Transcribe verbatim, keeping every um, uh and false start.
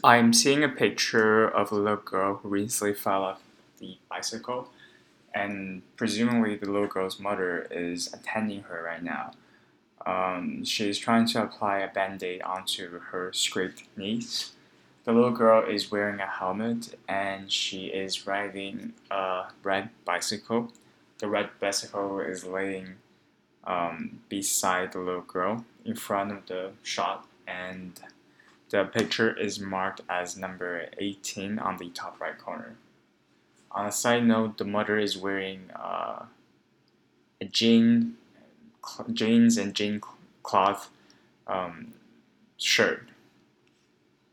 I'm seeing a picture of a little girl who recently fell off the bicycle, and presumably the little girl's mother is attending her right now. Um, she's trying to apply a band aid onto her scraped knees. The little girl is wearing a helmet and she is riding a red bicycle. The red bicycle is laying um, beside the little girl in front of the shot, and the picture is marked as number eighteen on the top right corner. On a side note, the mother is wearing uh, a jean, jeans and jean cloth um, shirt.